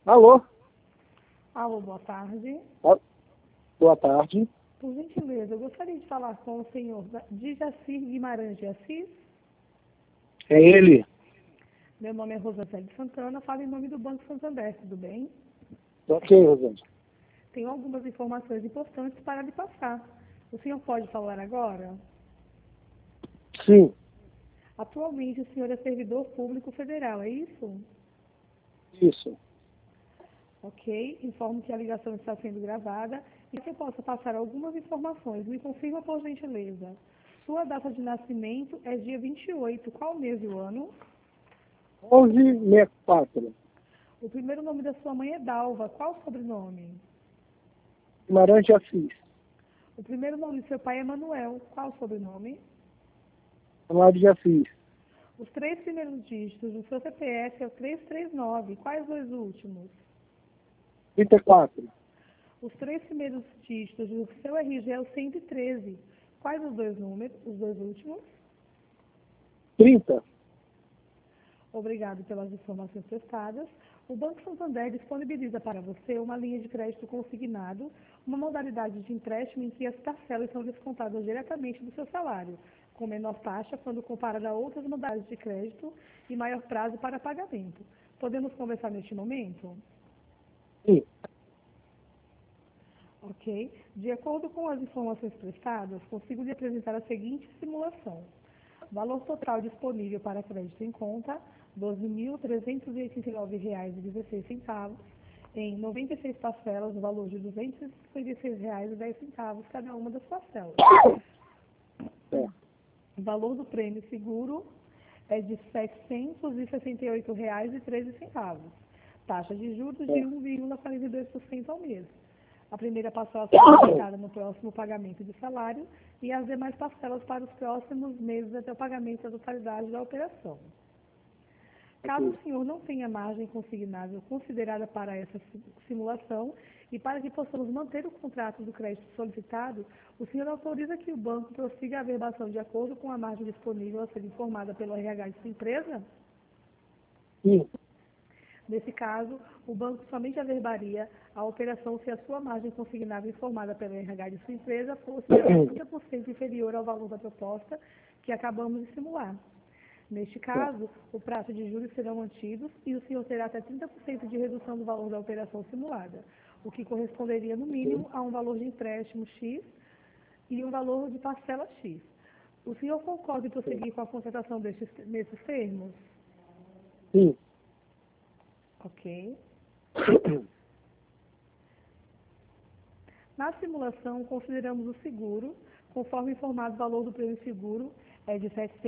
Alô? Alô, boa tarde. Boa tarde. Por gentileza, eu gostaria de falar com o senhor Dijacir Guimarães de Assis. É ele. Meu nome é Rosângela Santana, falo em nome do Banco Santander, tudo bem? Ok, Rosângela. Tenho algumas informações importantes para lhe passar. O senhor pode falar agora? Sim, Atualmente o senhor é servidor público federal, é isso? isso. Ok, informo que a ligação está sendo gravada e que eu possa passar algumas informações. Me confirma, por gentileza. Sua data de nascimento é dia 28. Qual mês e o ano? 1164. O primeiro nome da sua mãe é Dalva. Qual o sobrenome? Guimarães de Assis. O primeiro nome do seu pai é Manuel. Qual o sobrenome? Amado de Assis. Os três primeiros dígitos do seu CPF é o 339. Quais os dois últimos? 34. Os três primeiros dígitos do seu RG é o 113. Quais os dois números, os dois últimos? 30. Obrigado pelas informações prestadas. O Banco Santander disponibiliza para você uma linha de crédito consignado, uma modalidade de empréstimo em que as parcelas são descontadas diretamente do seu salário, com menor taxa quando comparada a outras modalidades de crédito e maior prazo para pagamento. Podemos conversar neste momento? Sim. Ok. De acordo com as informações prestadas, consigo lhe apresentar a seguinte simulação. Valor total disponível para crédito em conta, R$ 12.389,16, em 96 parcelas, no valor de R$ 256,10 cada uma das parcelas. É. O valor do prêmio seguro é de R$ 768,13. Taxa de juros de 1,42% ao mês. A primeira parcela será aplicada no próximo pagamento de salário e as demais parcelas para os próximos meses até o pagamento da totalidade da operação. Caso o senhor não tenha margem consignável considerada para essa simulação e para que possamos manter o contrato do crédito solicitado, o senhor autoriza que o banco prossiga a averbação de acordo com a margem disponível a ser informada pelo RH de sua empresa? Sim. Nesse caso, o banco somente averbaria a operação se a sua margem consignável informada pelo RH de sua empresa fosse de 30% inferior ao valor da proposta que acabamos de simular. Neste caso, o prazo de juros serão mantidos e o senhor terá até 30% de redução do valor da operação simulada, o que corresponderia, no mínimo, a um valor de empréstimo X e um valor de parcela X. O senhor concorda em prosseguir com a contratação nesses termos? Sim. Ok. Na simulação, consideramos o seguro, conforme informado o valor do prêmio seguro é de R$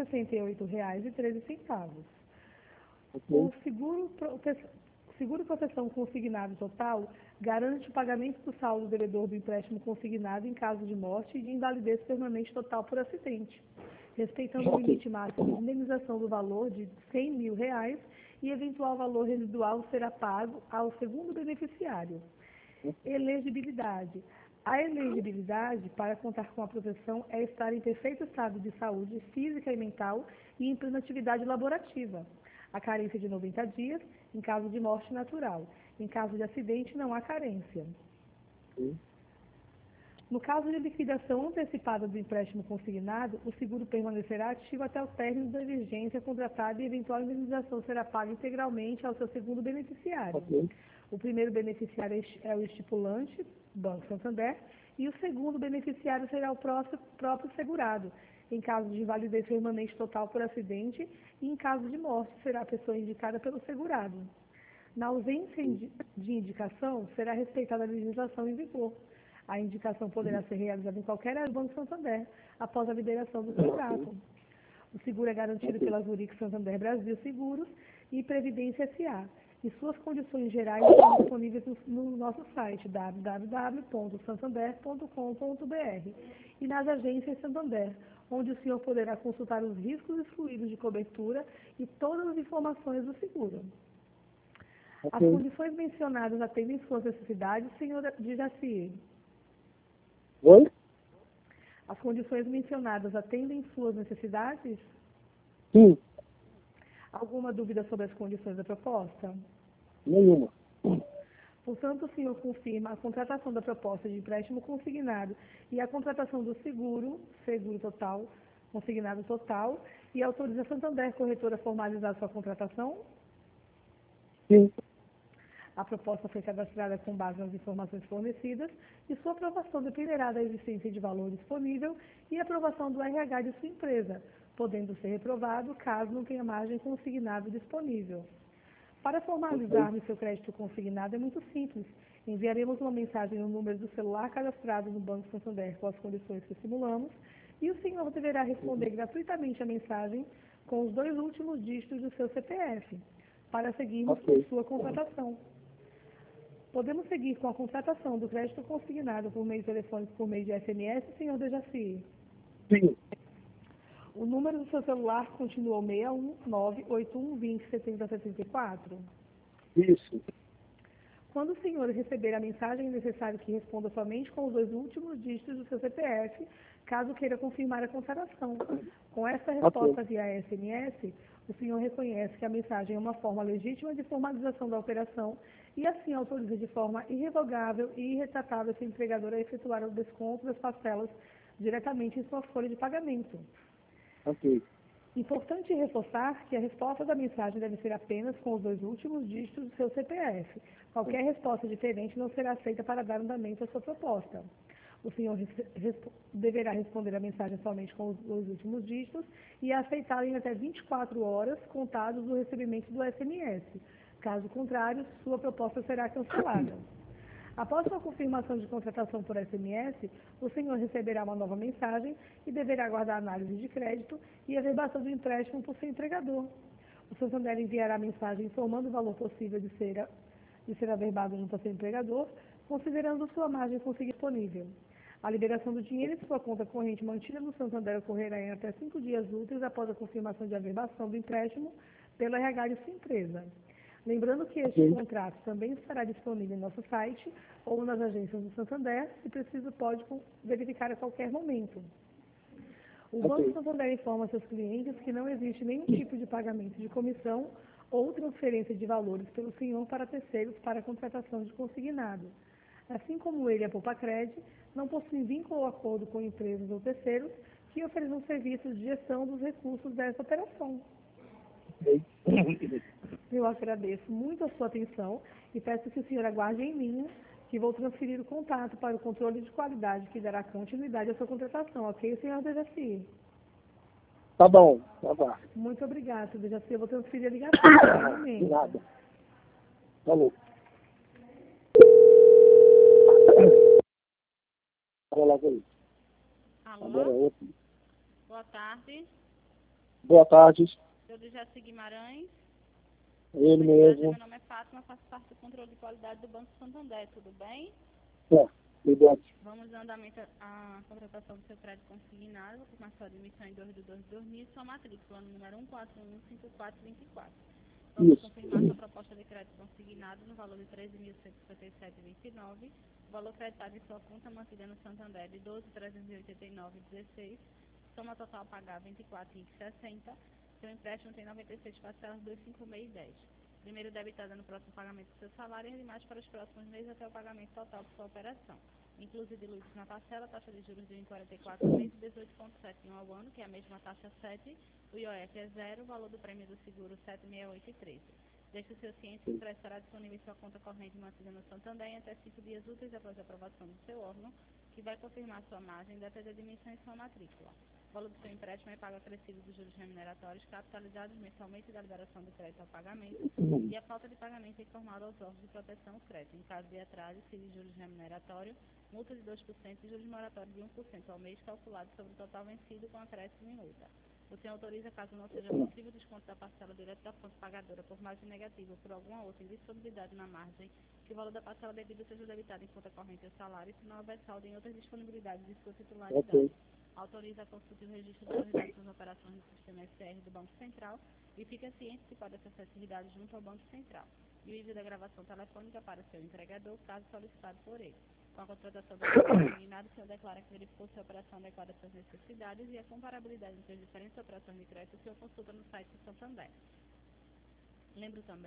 768,13. O seguro proteção consignado total garante o pagamento do saldo devedor do empréstimo consignado em caso de morte e de invalidez permanente total por acidente, respeitando o limite máximo de indenização do valor de R$ 100 mil e eventual valor residual será pago ao segundo beneficiário. Elegibilidade. A elegibilidade para contar com a proteção é estar em perfeito estado de saúde física e mental e em plena atividade laborativa. A carência de 90 dias, em caso de morte natural. Em caso de acidente, não há carência. No caso de liquidação antecipada do empréstimo consignado, o seguro permanecerá ativo até o término da vigência contratada e eventual indenização será paga integralmente ao seu segundo beneficiário. O primeiro beneficiário é o estipulante, Banco Santander, e o segundo beneficiário será o próprio segurado, em caso de invalidez permanente total por acidente e em caso de morte será a pessoa indicada pelo segurado. Na ausência de indicação, será respeitada a legislação em vigor. A indicação poderá ser realizada em qualquer área do Banco Santander, após a liberação do contrato. O seguro é garantido pela Zurich Santander Brasil Seguros e Previdência S.A. E suas condições gerais estão disponíveis no nosso site www.santander.com.br e nas agências Santander, onde o senhor poderá consultar os riscos excluídos de cobertura e todas as informações do seguro. As condições mencionadas atendem suas necessidades, senhor Dijacir? Oi? As condições mencionadas atendem suas necessidades? Sim. Alguma dúvida sobre as condições da proposta? Nenhuma. Portanto, o senhor confirma a contratação da proposta de empréstimo consignado e a contratação do seguro total, consignado total, e autoriza a Santander Corretora a formalizar sua contratação? Sim. A proposta foi cadastrada com base nas informações fornecidas e sua aprovação dependerá da existência de valor disponível e aprovação do RH de sua empresa, podendo ser reprovado caso não tenha margem consignada disponível. Para formalizarmos seu crédito consignado é muito simples. Enviaremos uma mensagem no número do celular cadastrado no Banco Santander com as condições que simulamos e o senhor deverá responder gratuitamente a mensagem com os 2 últimos dígitos do seu CPF, para seguirmos com sua contratação. Podemos seguir com a contratação do crédito consignado por meio telefônico por meio de SMS, senhor Dejaci? Sim. O número do seu celular continua o 61981207074? Isso. Quando o senhor receber a mensagem, é necessário que responda somente com os 2 últimos dígitos do seu CPF, caso queira confirmar a contratação. Com essa resposta via SMS, o senhor reconhece que a mensagem é uma forma legítima de formalização da operação e assim autoriza de forma irrevogável e irretratável seu empregador a efetuar o desconto das parcelas diretamente em sua folha de pagamento. Ok. Importante reforçar que a resposta da mensagem deve ser apenas com os 2 últimos dígitos do seu CPF. Qualquer resposta diferente não será aceita para dar andamento à sua proposta. O senhor deverá responder a mensagem somente com os 2 últimos dígitos e aceitá-la em até 24 horas contados do recebimento do SMS. Caso contrário, sua proposta será cancelada. Após sua confirmação de contratação por SMS, o senhor receberá uma nova mensagem e deverá aguardar a análise de crédito e a verbação do empréstimo por seu empregador. O Santander enviará a mensagem informando o valor possível de ser averbado junto ao seu empregador, considerando sua margem consigo disponível. A liberação do dinheiro em sua conta corrente mantida no Santander ocorrerá em até 5 dias úteis após a confirmação de averbação do empréstimo pelo RH de sua empresa. Lembrando que este contrato também estará disponível em nosso site ou nas agências do Santander, se preciso pode verificar a qualquer momento. O Banco Santander informa seus clientes que não existe nenhum tipo de pagamento de comissão ou transferência de valores pelo senhor para terceiros para a contratação de consignado. Assim como ele e a Poupacred, não possuem vínculo ou acordo com empresas ou terceiros que ofereçam serviços de gestão dos recursos dessa operação. Eu agradeço muito a sua atenção e peço que o senhor aguarde em linha, que vou transferir o contato para o controle de qualidade que dará continuidade à sua contratação, ok, senhor Dejaci? Tá bom, tá bom. Muito obrigada, senhor Dejaci. Eu vou transferir a ligação. De nada. Falou. Olha lá, aí. Agora é Alô? outro. Boa tarde. Boa tarde. Eu Dejaci Guimarães. Ele mesmo. Meu nome é Fátima, faço parte do controle de qualidade do Banco Santander, tudo bem? Obrigado. Vamos dar andamento à contratação do seu crédito consignado, com a sua admissão em 2 de 2 de 2000 e sua matrícula no número 1415424. Vamos confirmar sua proposta de crédito consignado no valor de R$ 13.157,29, o valor creditado em sua conta mantida no Santander de R$ 12.389,16, soma total a pagar R$ 24,60. Seu empréstimo tem 96 parcelas, 2,56 e 10. Primeiro debitada no próximo pagamento do seu salário e as demais para os próximos meses até o pagamento total de sua operação. Inclusive diluídos na parcela, taxa de juros de 1,44 ao mês e 18,71 ao ano, que é a mesma taxa 7, o IOF é 0, o valor do prêmio do seguro 768,13. Deixe o seu ciente que o crédito estará disponível em sua conta corrente mantida no Santander em até 5 dias úteis após a aprovação do seu órgão, que vai confirmar sua margem, data de admissão e sua matrícula. O valor do seu empréstimo é pago acrescido dos juros remuneratórios capitalizados mensalmente da liberação do crédito ao pagamento e a falta de pagamento é informada aos órgãos de proteção ao crédito. Em caso de atraso, se de juros remuneratórios, multa de 2% e juros moratórios de 1% ao mês calculado sobre o total vencido com acréscimo e multa. O senhor autoriza, caso não seja possível, o desconto da parcela direto da fonte pagadora por margem negativa ou por alguma outra indisponibilidade na margem, que o valor da parcela devida seja debitado em conta corrente ou salário, se não houver saldo em outras disponibilidades de sua titularidade. Autoriza a consulta e o registro das dados das operações do sistema SR do Banco Central e fica ciente que pode acessar esses dados junto ao Banco Central. E o envio da gravação telefônica para o seu empregador, caso solicitado por ele. Com a contratação do consignado, o senhor declara que verificou se a operação adequada às suas necessidades e a comparabilidade entre as diferentes operações de crédito, o senhor consulta no site do Santander. Lembro também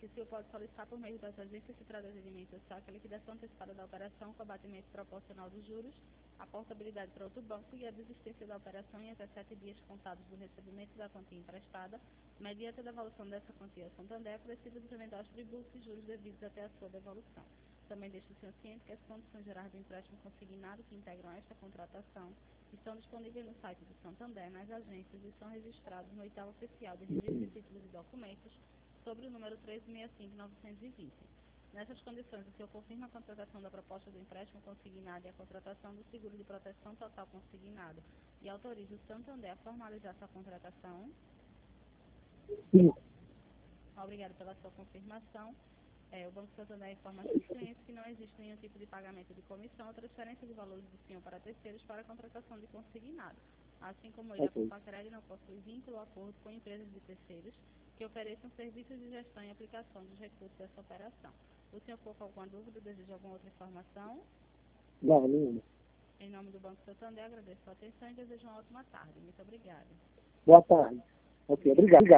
que o senhor pode solicitar por meio das agências centrais de atendimento social que a liquidação antecipada da operação com abatimento proporcional dos juros, a portabilidade para outro banco e a desistência da operação em até 7 dias contados do recebimento da quantia emprestada, mediante a devolução dessa quantia ao Santander, precisa dos eventuais tributos e juros devidos até a sua devolução. Também deixa o senhor ciente que as condições gerais do empréstimo consignado que integram esta contratação estão disponíveis no site do Santander, nas agências e são registrados no edital oficial de registro de títulos e documentos sobre o número 1365-920. Nessas condições, o senhor confirma a contratação da proposta do empréstimo consignado e a contratação do seguro de proteção total consignado e autoriza o Santander a formalizar sua contratação? Sim. Obrigado pela sua confirmação. O Banco Santander informa aos clientes que não existe nenhum tipo de pagamento de comissão ou transferência de valores do senhor para terceiros para a contratação de consignado. Assim como ele, a Compacred não possui vínculo ou acordo com empresas de terceiros que ofereçam serviços de gestão e aplicação dos recursos dessa operação. O senhor ficou com alguma dúvida ou deseja alguma outra informação? Não, nenhuma. Em nome do Banco Santander, agradeço a sua atenção e desejo uma ótima tarde. Muito obrigada. Boa tarde. Ok, obrigado.